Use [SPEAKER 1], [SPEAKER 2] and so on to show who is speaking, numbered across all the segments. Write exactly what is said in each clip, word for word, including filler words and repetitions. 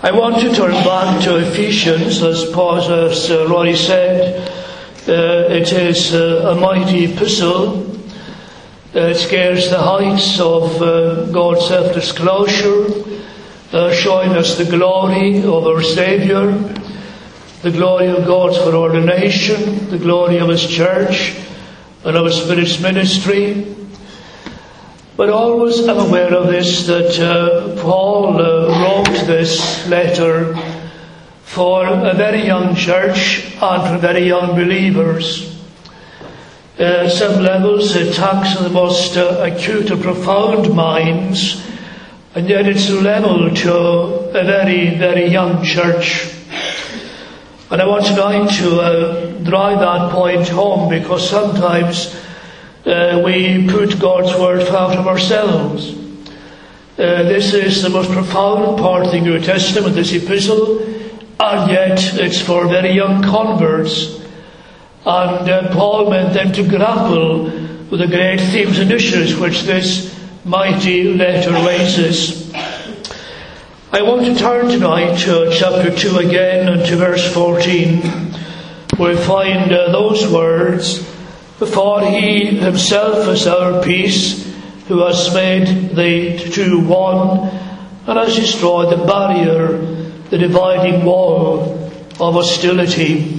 [SPEAKER 1] I want to turn back to Ephesians, as Paul has already said. Uh, it is uh, a mighty epistle. Uh, it scares the heights of uh, God's self-disclosure, uh, showing us the glory of our Saviour, the glory of God's foreordination, the glory of His church, and of His Spirit's ministry. But always I'm aware of this, that uh, Paul uh, wrote this letter for a very young church and for very young believers. Uh, at some levels it attacks the most uh, acute and profound minds, and yet it's level to a very, very young church. And I want tonight to uh, drive that point home, because sometimes Uh, we put God's word out of ourselves. Uh, this is the most profound part of the New Testament, this epistle, and yet it's for very young converts. And uh, Paul meant them to grapple with the great themes and issues which this mighty letter raises. I want to turn tonight to chapter two again and to verse fourteen, where we find uh, those words: "For He Himself is our peace, who has made the two one, and has destroyed the barrier, the dividing wall of hostility."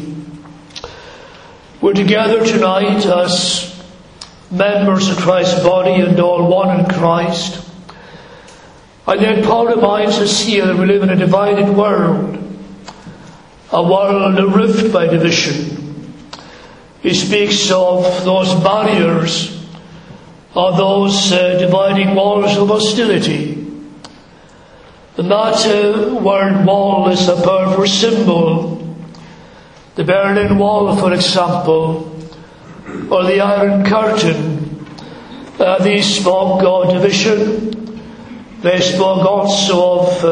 [SPEAKER 1] We're together tonight as members of Christ's body and all one in Christ. And yet Paul reminds us here that we live in a divided world, a world rift by division. He speaks of those barriers, of those uh, dividing walls of hostility. And that uh, word wall is a powerful symbol. The Berlin Wall, for example, or the Iron Curtain, uh, these spoke of division. They spoke also of uh,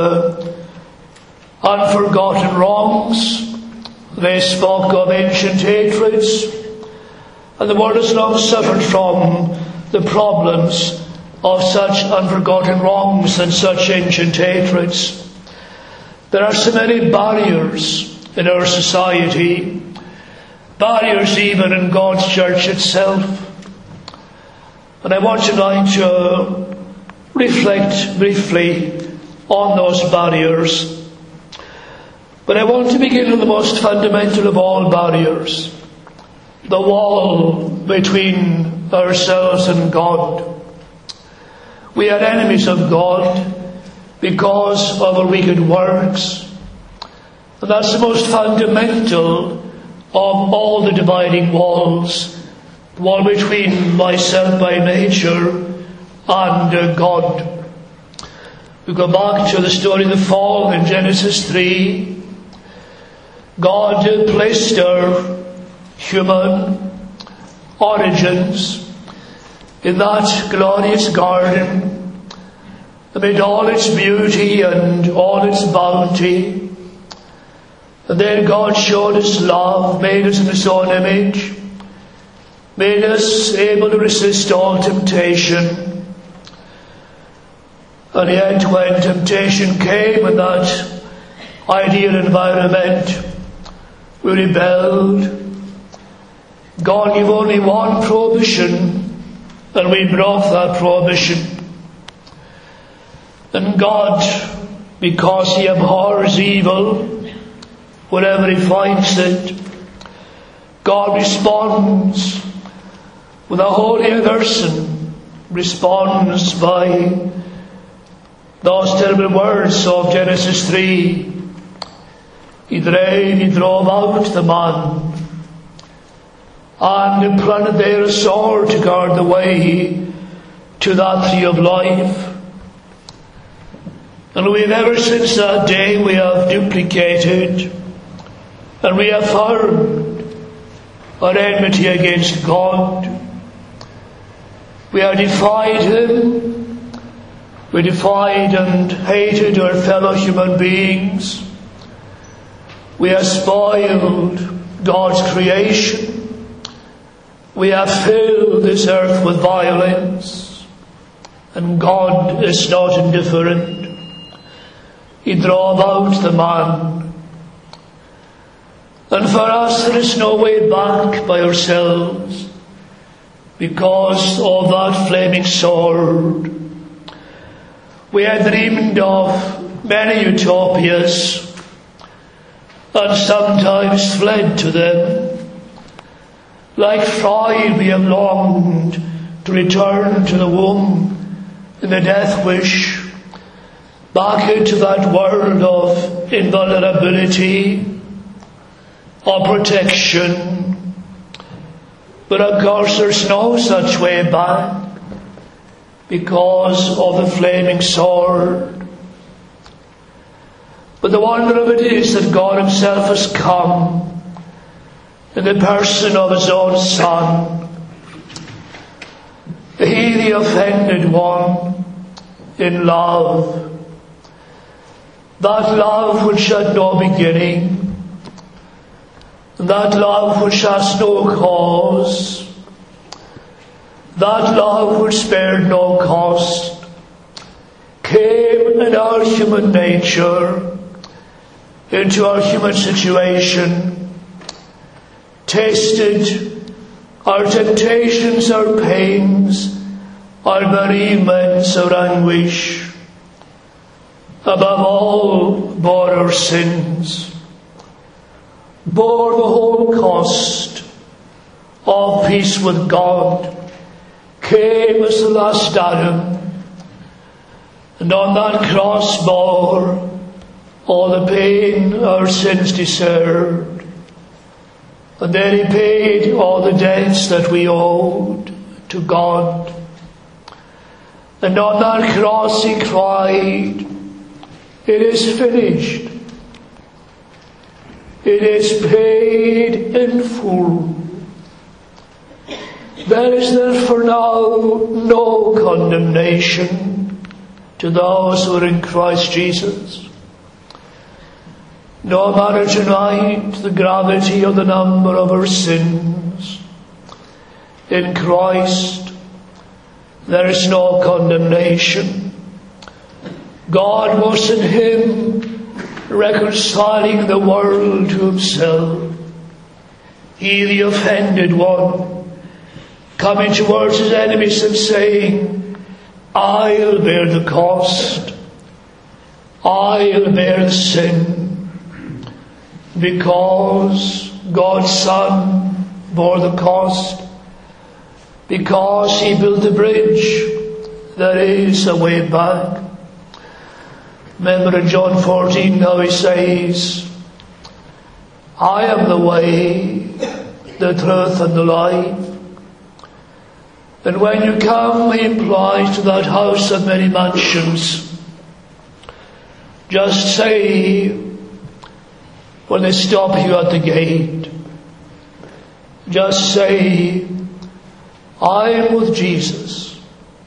[SPEAKER 1] unforgotten wrongs. They spoke of ancient hatreds. And the world has long suffered from the problems of such unforgotten wrongs and such ancient hatreds. There are so many barriers in our society, barriers even in God's church itself. And I want tonight to reflect briefly on those barriers. But I want to begin with the most fundamental of all barriers, the wall between ourselves and God. We are enemies of God because of our wicked works. And that's the most fundamental of all the dividing walls, the wall between myself by nature and uh, God. We go back to the story of the fall in Genesis three. God placed our human origins in that glorious garden, amid all its beauty and all its bounty. And then God showed His love, made us in His own image, made us able to resist all temptation. And yet when temptation came in that ideal environment, we rebelled. God gave only one prohibition, and we broke that prohibition. And God, because He abhors evil, wherever He finds it, God responds with a holy aversion, responds by those terrible words of Genesis three. He drave, he drove out the man, and planted there a sword to guard the way to that tree of life. And we have ever since that day we have duplicated and reaffirmed our enmity against God. We have defied Him. We defied and hated our fellow human beings. We have spoiled God's creation. We have filled this earth with violence. And God is not indifferent. He drove out the man. And for us there is no way back by ourselves because of that flaming sword. We had dreamed of many utopias and sometimes fled to them. Like Freud, we have longed to return to the womb in the death wish, back into that world of invulnerability, of protection. But of course there's no such way back because of the flaming sword. But the wonder of it is that God himself has come in the person of his own Son. He, the offended one, in love. That love which had no beginning. That love which has no cause. That love which spared no cost. Came in our human nature, into our human situation, tasted our temptations, our pains, our bereavements, our anguish. Above all, bore our sins, bore the whole cost of peace with God, came as the last Adam, and on that cross bore all the pain our sins deserved. And then he paid all the debts that we owed to God. And on that cross he cried, "It is finished. It is paid in full." There is therefore now no condemnation to those who are in Christ Jesus. No matter tonight the gravity of the number of our sins, in Christ there is no condemnation. God was in him reconciling the world to himself. He, the offended one, coming towards his enemies and saying, "I'll bear the cost. I'll bear the sin." Because God's Son bore the cost, because he built the bridge, there is a way back. Remember in John fourteen how he says, "I am the way, the truth and the life." And when you come, he implies, to that house of many mansions, just say, when they stop you at the gate, just say, "I am with Jesus."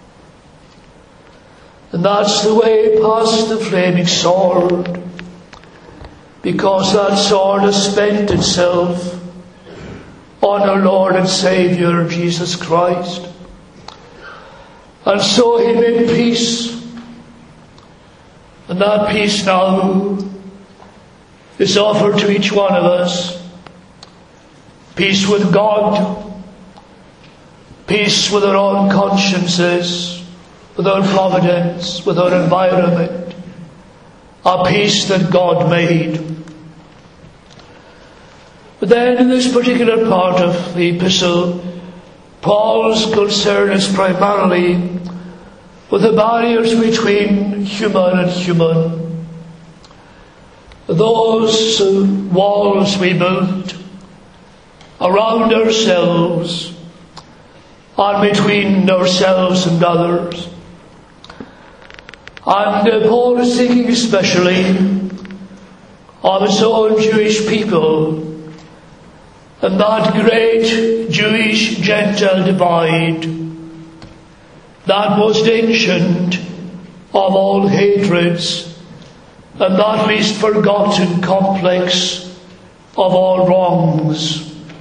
[SPEAKER 1] And that's the way past the flaming sword, because that sword has spent itself on our Lord and Saviour Jesus Christ. And so he made peace. And that peace now is offered to each one of us. Peace with God, peace with our own consciences, with our providence, with our environment, a peace that God made. But then in this particular part of the epistle, Paul's concern is primarily with the barriers between human and human. Those walls we built around ourselves and between ourselves and others. And uh, Paul is thinking especially of his own Jewish people and that great Jewish-Gentile divide, that most ancient of all hatreds, and that least forgotten complex of all wrongs.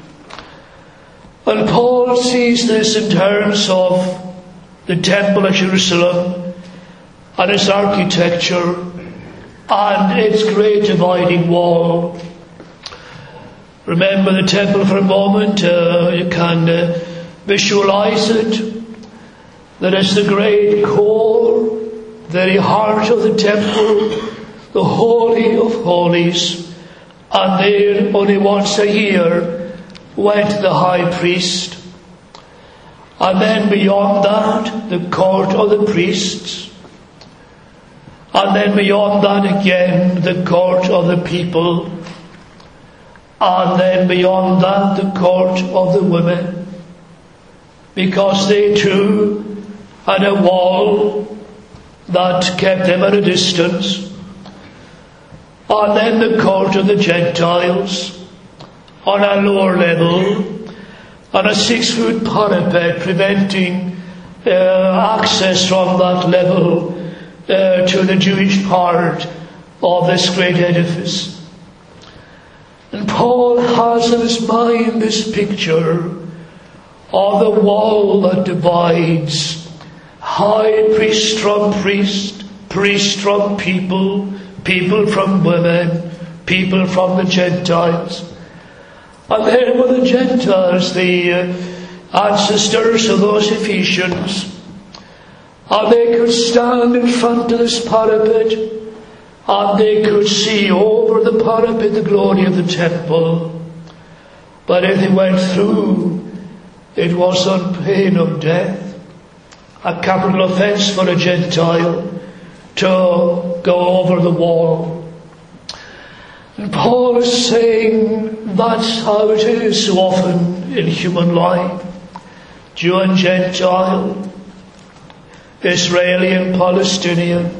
[SPEAKER 1] And Paul sees this in terms of the temple at Jerusalem and its architecture, and its great dividing wall. Remember the temple for a moment. Uh, you can uh, visualize it. That is the great core, very heart of the temple, the Holy of Holies. And there, only once a year, went the high priest. And then beyond that, the court of the priests. And then beyond that again, the court of the people. And then beyond that, the court of the women. Because they too had a wall that kept them at a distance. And then the court of the Gentiles on a lower level, on a six-foot parapet preventing uh, access from that level uh, to the Jewish part of this great edifice. And Paul has in his mind this picture of the wall that divides high priest from priest, priest from people, people from women, people from the Gentiles. And there were the Gentiles, the uh, ancestors of those Ephesians. And they could stand in front of this parapet, and they could see over the parapet the glory of the temple. But if they went through, it was on pain of death. A capital offence for a Gentile to go over the wall. And Paul is saying that's how it is so often in human life. Jew and Gentile, Israeli and Palestinian,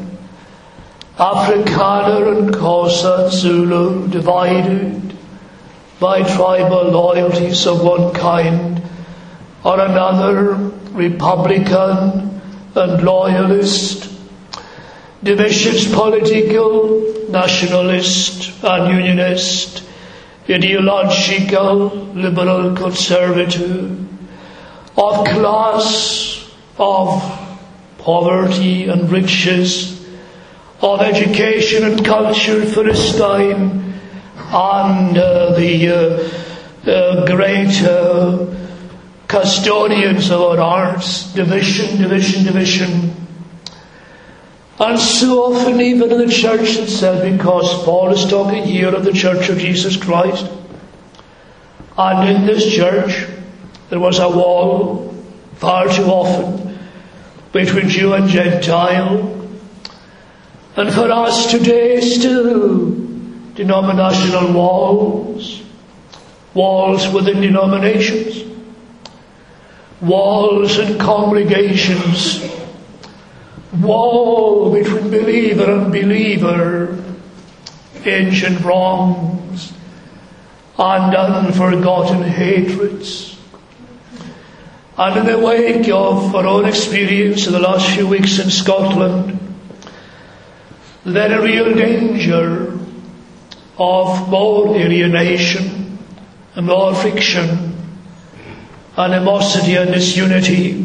[SPEAKER 1] Afrikaner and Xhosa, Zulu, divided by tribal loyalties of one kind or another, Republican and loyalist, divisions political, nationalist and unionist, ideological, liberal, conservative, of class, of poverty and riches, of education and culture, Philistine, and uh, the uh, uh, great uh, custodians of our arts, division, division, division. And so often even in the church itself, because Paul is talking here of the Church of Jesus Christ, and in this church there was a wall far too often between Jew and Gentile. And for us today still denominational walls, walls within denominations, walls in congregations, wall between believer and believer, ancient wrongs and unforgotten hatreds. And in the wake of our own experience in the last few weeks in Scotland, then a real danger of more alienation and more friction, animosity and disunity.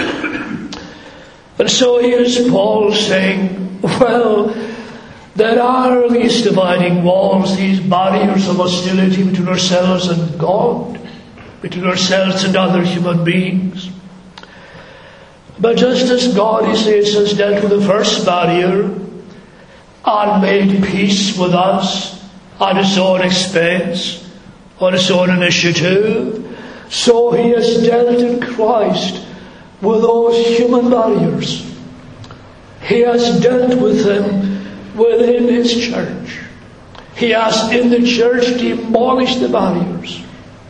[SPEAKER 1] And so here's Paul saying, well, there are these dividing walls, these barriers of hostility between ourselves and God, between ourselves and other human beings. But just as God, he says, has dealt with the first barrier and made peace with us at his own expense, on his own initiative, so he has dealt in Christ with those human barriers. He has dealt with them within his church. He has in the church demolished the barriers.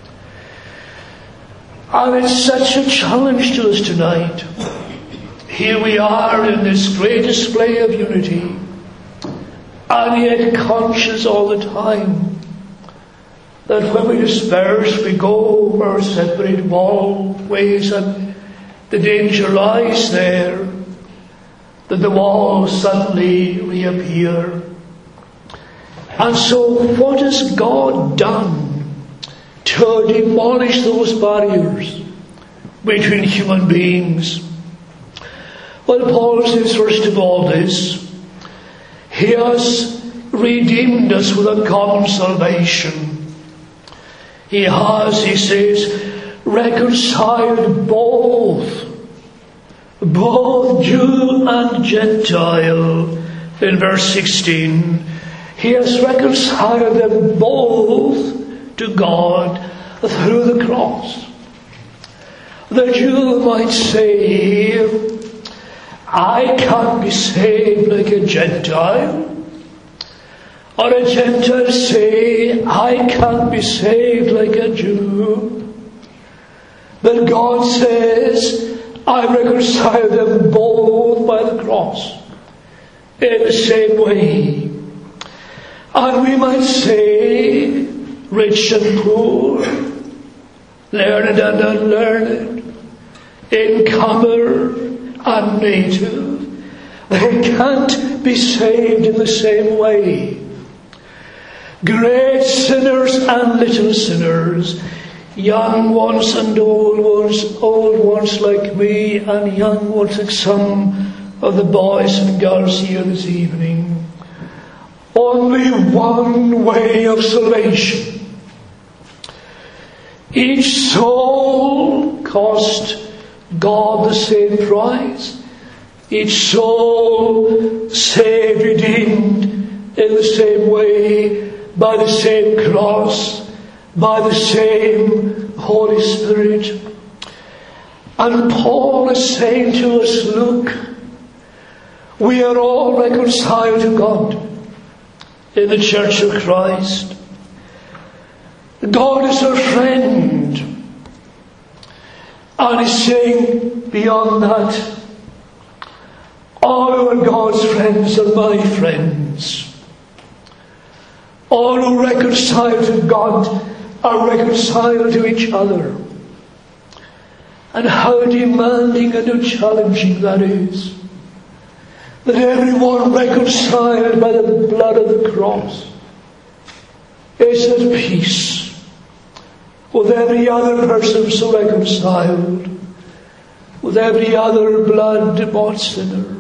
[SPEAKER 1] And it's such a challenge to us tonight. Here we are in this great display of unity, and yet conscious all the time that when we disperse, we go our separate wall ways, and the danger lies there that the walls suddenly reappear. And so what has God done to demolish those barriers between human beings? Well, Paul says first of all this: he has redeemed us with a common salvation. He has, he says, reconciled both, both Jew and Gentile. In verse sixteen, he has reconciled them both to God through the cross. The Jew might say, I can't be saved like a Gentile. Or a Gentile say, I can't be saved like a Jew. But God says, I reconcile them both by the cross in the same way. And we might say, rich and poor, learned and unlearned, incomer and native, they can't be saved in the same way. Great sinners and little sinners, young ones and old ones, old ones like me and young ones like some of the boys and girls here this evening. Only one way of salvation. Each soul cost God the same price. Each soul saved, redeemed in the same way, by the same cross, by the same Holy Spirit. And Paul is saying to us, look, we are all reconciled to God in the Church of Christ. God is our friend. And he's saying beyond that, all our God's friends are my friends. All who reconcile to God are reconciled to each other. And how demanding and how challenging that is. That everyone reconciled by the blood of the cross is at peace with every other person so reconciled, with every other blood-bought sinner.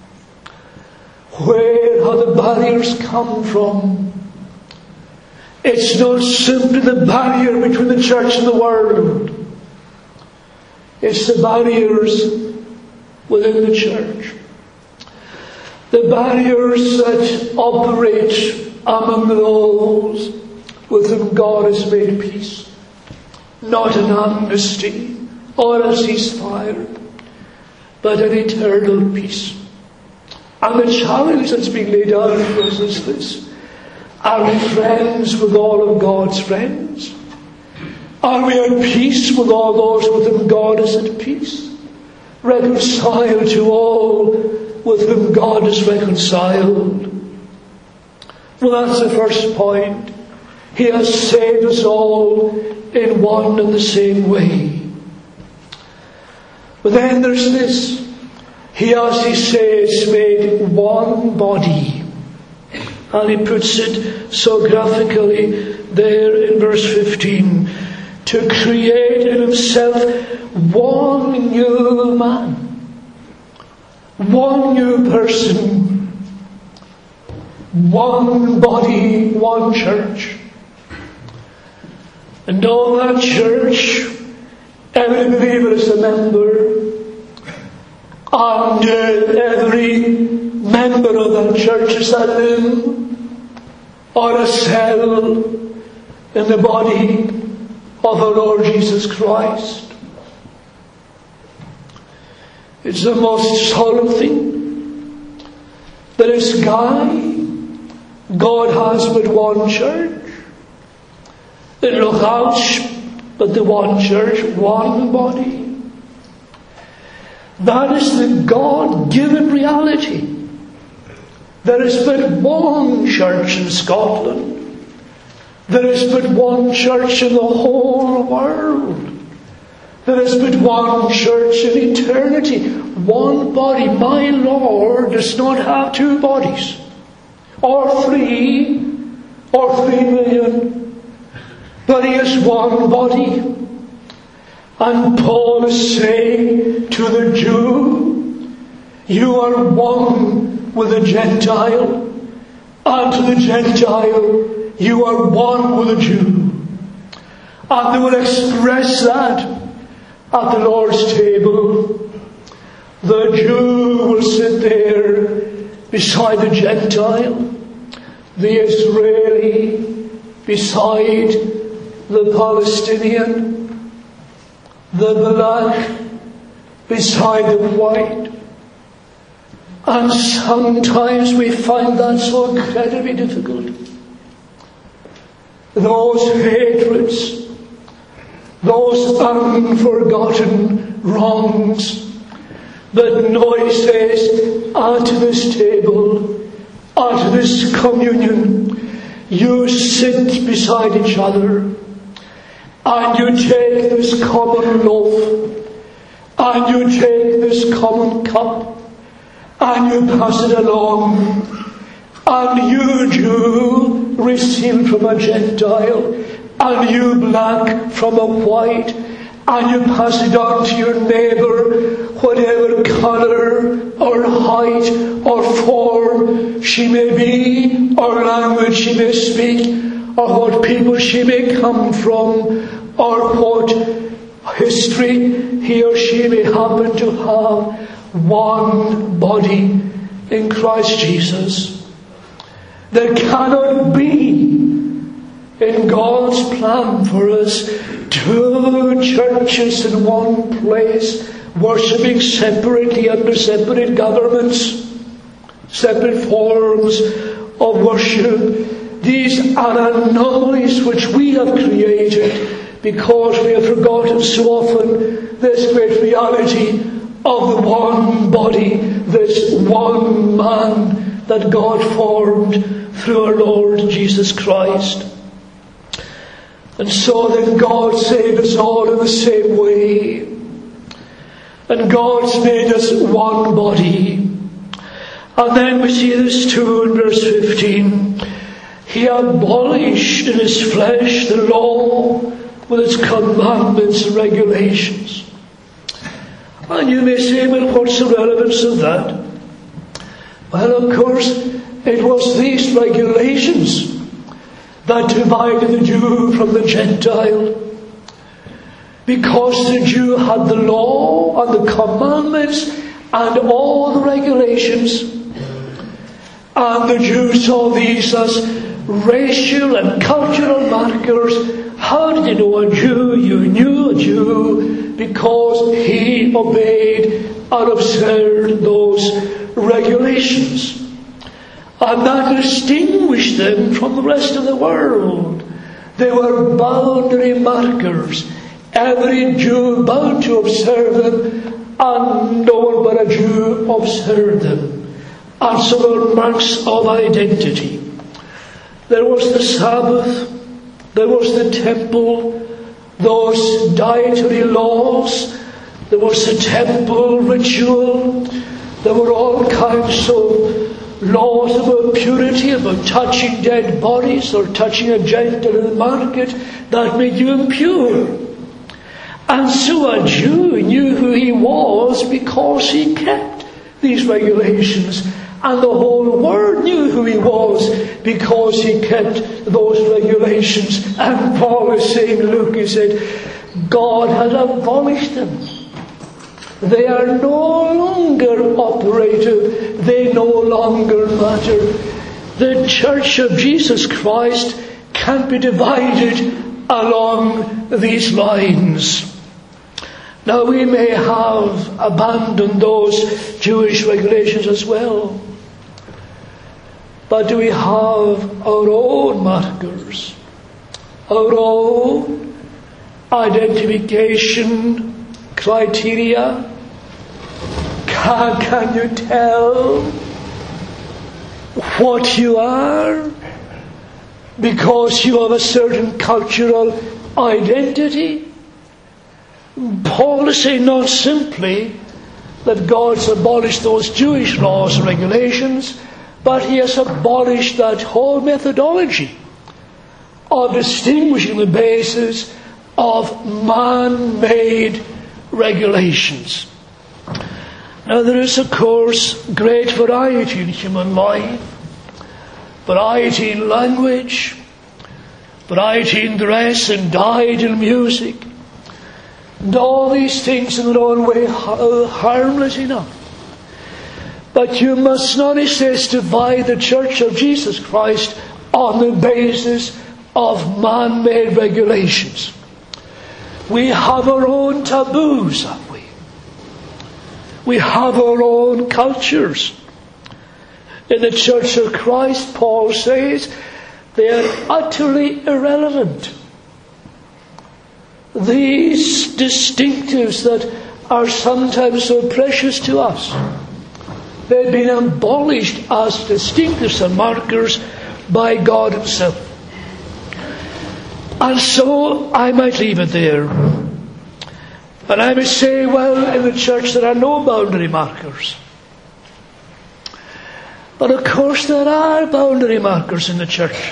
[SPEAKER 1] Where have the barriers come from? It's not simply the barrier between the church and the world. It's the barriers within the church. The barriers that operate among those with whom God has made peace. Not an amnesty or a ceasefire, but an eternal peace. And the challenge that's being laid out for us is this. Are we friends with all of God's friends? Are we at peace with all those with whom God is at peace? Reconciled to all with whom God is reconciled? Well, that's the first point. He has saved us all in one and the same way. But then there's this. He has, he says, made one body. And he puts it so graphically there in verse fifteen. To create in himself one new man. One new person. One body, one church. And all that church, every believer is a member. And uh, every member of that church is a limb or a cell in the body of our Lord Jesus Christ. It's the most solemn thing. That is Guy. God has but one church. In Lochouch, but the one church, one body. That is the God-given reality. There is but one church in Scotland. There is but one church in the whole world. There is but one church in eternity. One body. My Lord does not have two bodies. Or three. Or three million. But he has one body. And Paul is saying to the Jew, you are one with the Gentile, and to the Gentile, you are one with the Jew. And they will express that at the Lord's table. The Jew will sit there beside the Gentile, the Israeli beside the Palestinian, the black beside the white. And sometimes we find that so incredibly difficult. Those hatreds, those unforgotten wrongs. But no, he says, unto this table, unto this communion, you sit beside each other, and you take this common loaf, and you take this common cup, and you pass it along, and you Jew receive from a Gentile, and you black from a white, and you pass it on to your neighbour, whatever colour or height or form she may be, or language she may speak, or what people she may come from, or what history he or she may happen to have. One body in Christ Jesus. There cannot be in God's plan for us two churches in one place, worshipping separately under separate governments, separate forms of worship. These are anomalies which we have created because we have forgotten so often this great reality of the one body, this one man that God formed through our Lord Jesus Christ. And so then God saved us all in the same way. And God's made us one body. And then we see this too in verse fifteen. He abolished in his flesh the law with its commandments and regulations. And you may say, well, what's the relevance of that? Well, of course, it was these regulations that divided the Jew from the Gentile. Because the Jew had the law and the commandments and all the regulations. And the Jew saw these as racial and cultural markers. How did you know a Jew? You knew a Jew because he obeyed and observed those regulations. And that distinguished them from the rest of the world. They were boundary markers. Every Jew bound to observe them, and no one but a Jew observed them. And so there were marks of identity. There was the Sabbath, there was the temple, those dietary laws, there was the temple ritual, there were all kinds of laws about purity, about touching dead bodies or touching a Gentile in the market that made you impure. And so a Jew knew who he was because he kept these regulations. And the whole world knew who he was because he kept those regulations. And Paul is saying, look, he said, God has abolished them. They are no longer operative. They no longer matter. The Church of Jesus Christ can't be divided along these lines. Now we may have abandoned those Jewish regulations as well. But do we have our own markers? Our own identification criteria? Can, can you tell what you are? Because you have a certain cultural identity? Paul is saying not simply that God's abolished those Jewish laws and regulations, but he has abolished that whole methodology of distinguishing the basis of man-made regulations. Now there is, of course, great variety in human life. variety in language, variety in dress and diet and music. And all these things in their own way are harmless enough. But you must not, he says, divide the Church of Jesus Christ on the basis of man-made regulations. We have our own taboos, have we? We have our own cultures. In the Church of Christ, Paul says, they are utterly irrelevant. These distinctives that are sometimes so precious to us, they've been abolished as distinctives and markers by God Himself. And so I might leave it there. And I would say, well, in the church there are no boundary markers. But of course there are boundary markers in the church.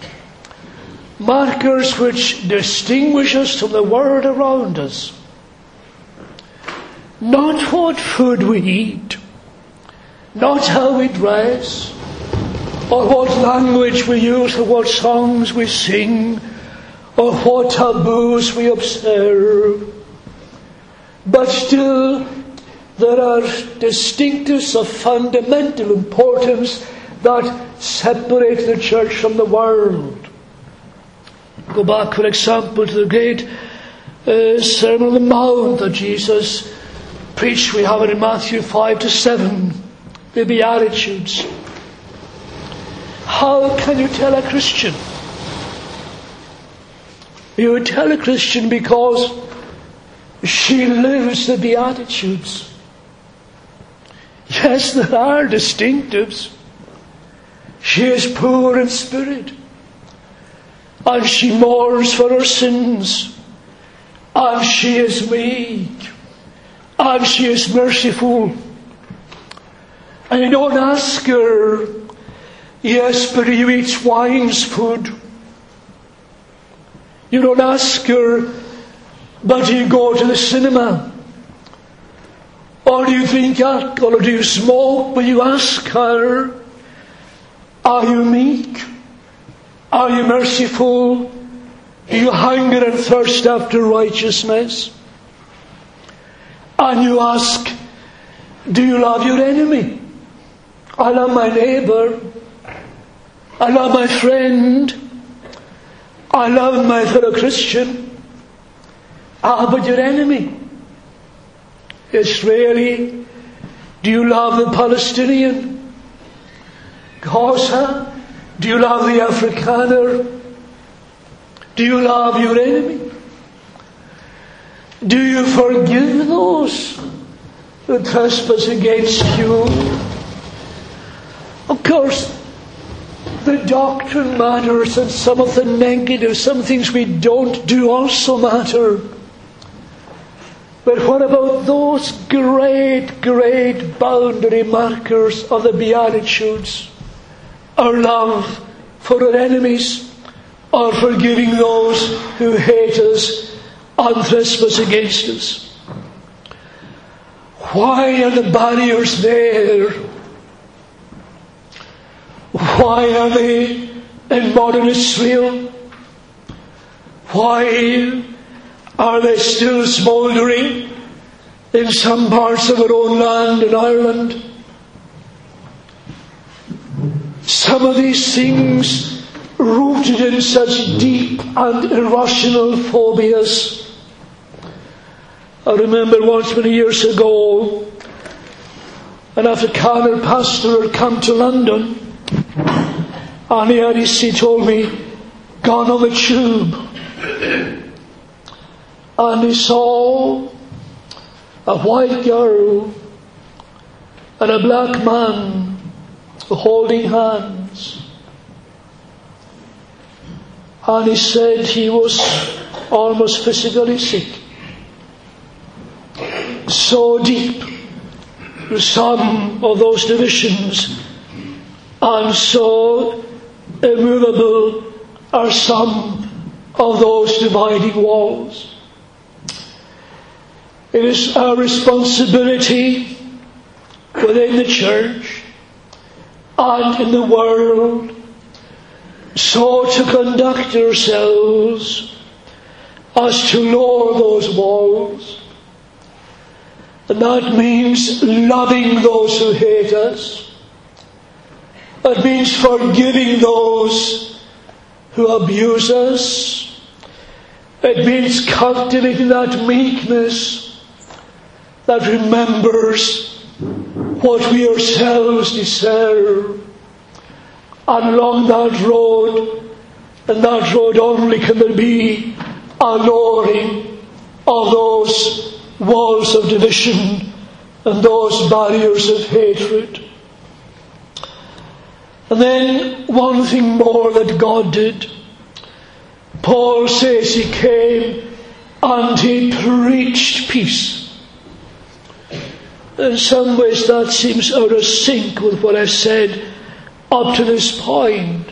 [SPEAKER 1] Markers which distinguish us from the world around us. Not what food we eat, not how we dress, or what language we use, or what songs we sing, or what taboos we observe. But still, there are distinctives of fundamental importance that separate the church from the world. Go back, for example, to the great uh, Sermon on the Mount that Jesus preached. We have it in Matthew five to seven, the Beatitudes. How can you tell a Christian? You would tell a Christian because she lives the Beatitudes. Yes, there are distinctives. She is poor in spirit, and she mourns for her sins, and she is meek, and she is merciful. And you don't ask her, yes, but you eat wine's food. You don't ask her, but do you go to the cinema? Or do you drink alcohol? Or do you smoke? But you ask her, are you meek? Are you merciful? Do you hunger and thirst after righteousness? And you ask, do you love your enemy? I love my neighbour. I love my friend. I love my fellow Christian. Ah, but your enemy? Israeli, do you love the Palestinian? Gaza, do you love the Afrikaner? Do you love your enemy? Do you forgive those who trespass against you? Of course, the doctrine matters, and some of the negative, some things we don't do also matter. But what about those great, great boundary markers of the Beatitudes? Our love for our enemies, or forgiving those who hate us and trespass against us. Why are the barriers there? Why are they in modern Israel? Why are they still smouldering in some parts of our own land in Ireland? Some of these things rooted in such deep and irrational phobias. I remember once many years ago, an Afrikaner pastor had come to London, and he, had, he told me, gone on the tube. And he saw a white girl and a black man holding hands. And he said he was almost physically sick. So deep were some of those divisions, and so immovable are some of those dividing walls. It is our responsibility within the church and in the world so to conduct ourselves as to lower those walls. And that means loving those who hate us. It means forgiving those who abuse us. It means cultivating that meekness that remembers what we ourselves deserve. And along that road, and that road only can there be a lowering of those walls of division and those barriers of hatred. And then one thing more that God did. Paul says he came and he preached peace. In some ways that seems out of sync with what I've said up to this point.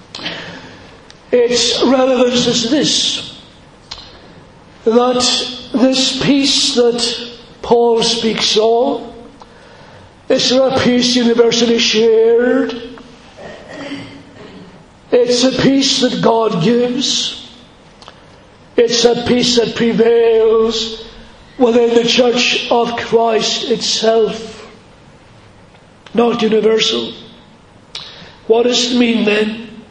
[SPEAKER 1] Its relevance is this, that this peace that Paul speaks of is not a peace universally shared. It's a peace that God gives. It's a peace that prevails within the church of Christ itself, not universal. What does it mean then?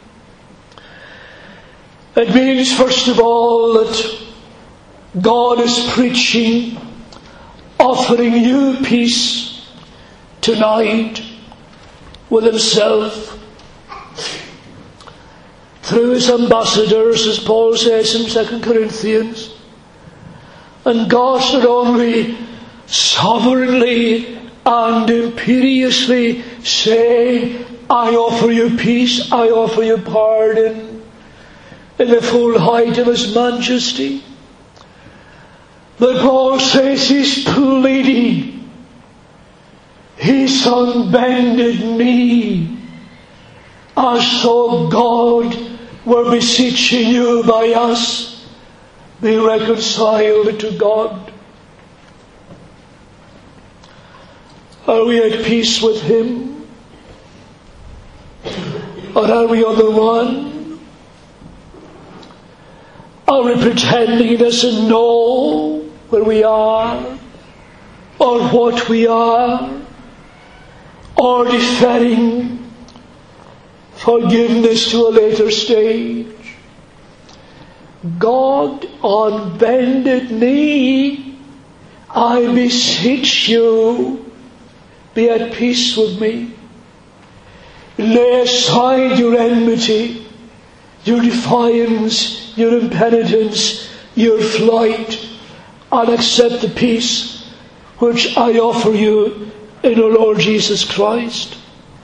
[SPEAKER 1] It means, first of all, that God is preaching, offering you peace tonight with Himself through His ambassadors, as Paul says in Second Corinthians. And God's not only sovereignly and imperiously saying, I offer you peace, I offer you pardon, in the full height of His majesty. But Paul says He's pleading, He's on bended knee, as though God were beseeching you by us, be reconciled to God. Are we at peace with Him? Or are we on the run? Are we pretending He doesn't know where we are, or what we are, or deferring forgiveness to a later stage? God, on bended knee, I beseech you, be at peace with me. Lay aside your enmity, your defiance, your impenitence, your flight, and accept the peace which I offer you in the Lord Jesus Christ.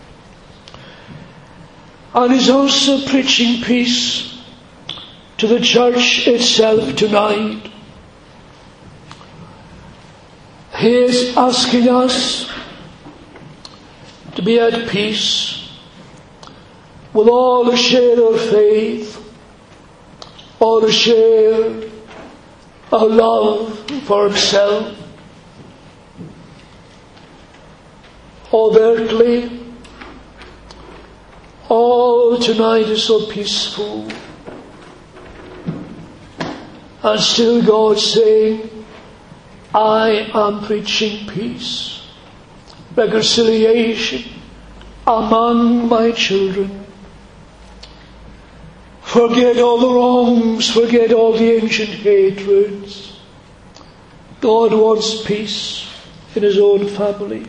[SPEAKER 1] And He's also preaching peace to the church itself tonight. He is asking us to be at peace with all who share our faith, all who share our love for Himself. Overtly, all tonight is so peaceful. And still God saying, I am preaching peace, reconciliation among my children. Forget all the wrongs, forget all the ancient hatreds. God wants peace in His own family.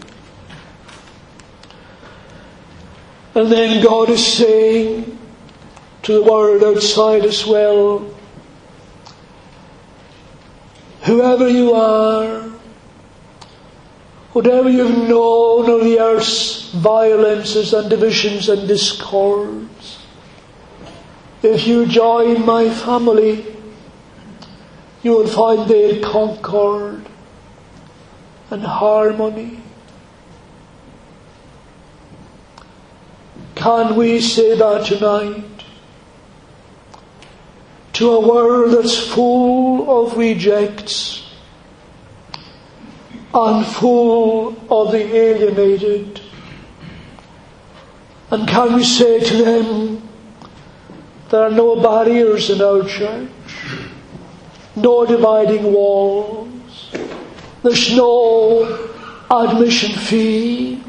[SPEAKER 1] And then God is saying to the world outside as well, whoever you are, whatever you've known of the earth's violences and divisions and discords, if you join my family, you will find there concord and harmony. Can we say that tonight to a world that's full of rejects and full of the alienated? And can we say to them,
[SPEAKER 2] There are no barriers in our church, no dividing walls. There's no admission fee.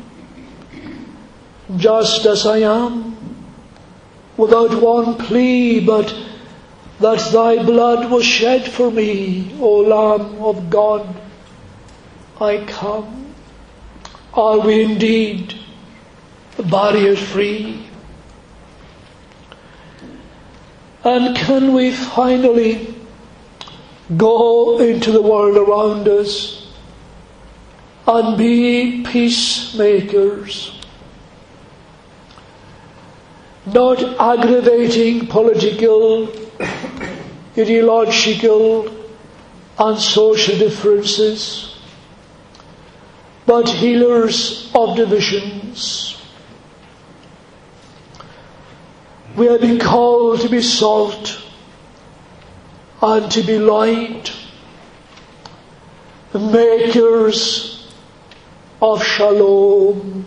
[SPEAKER 2] Just as I am, without one plea but that thy blood was shed for me, O Lamb of God, I come. Are we indeed barrier-free? And can we finally go into the world around us and be peacemakers? Not aggravating political, ideological and social differences, but healers of divisions. We have been called to be salt and to be light, makers of shalom.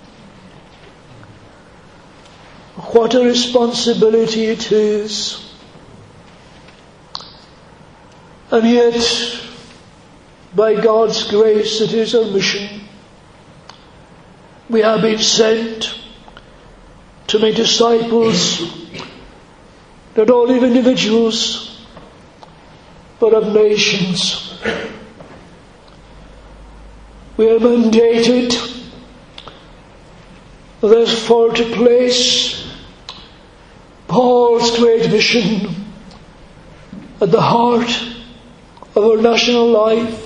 [SPEAKER 2] What a responsibility it is. And yet, by God's grace, it is our mission. We have been sent to make disciples, not only of individuals, but of nations. We are mandated, therefore, to place Paul's great vision at the heart of our national life.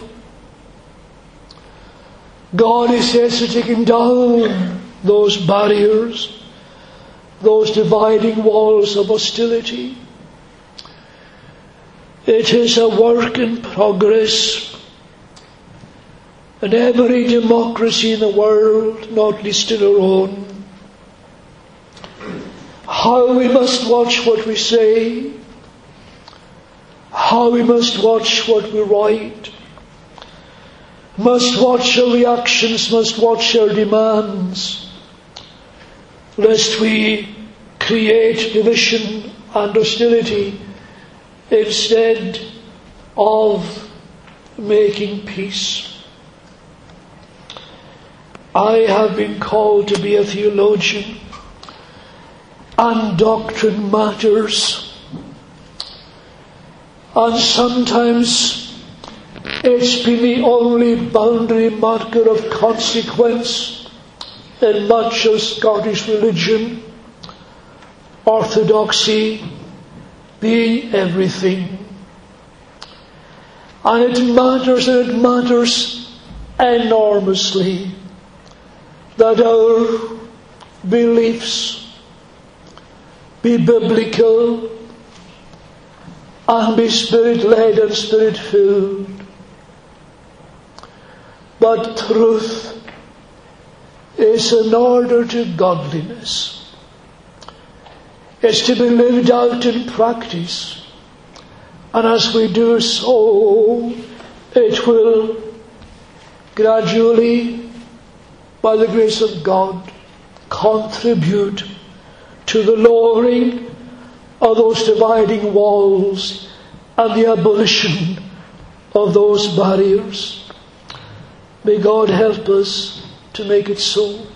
[SPEAKER 2] God is yes to taking down those barriers, those dividing walls of hostility. It is a work in progress, and every democracy in the world, not least in our own, how we must watch what we say, how we must watch what we write, must watch our reactions, must watch our demands, lest we create division and hostility instead of making peace. I have been called to be a theologian, and doctrine matters. And sometimes it's been the only boundary marker of consequence in much of Scottish religion, orthodoxy being everything. And it matters, and it matters enormously that our beliefs be biblical and be spirit-led and spirit-filled. But truth is an order to godliness. It's to be lived out in practice. And as we do so, it will gradually, by the grace of God, contribute to the lowering of those dividing walls and the abolition of those barriers. May God help us to make it so.